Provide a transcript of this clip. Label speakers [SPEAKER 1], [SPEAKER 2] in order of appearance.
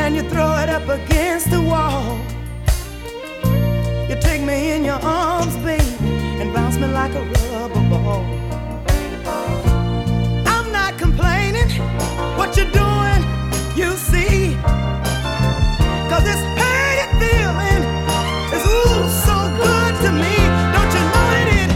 [SPEAKER 1] and you throw it up against the wall. You take me in your arms, baby, and bounce me like a rubber ball.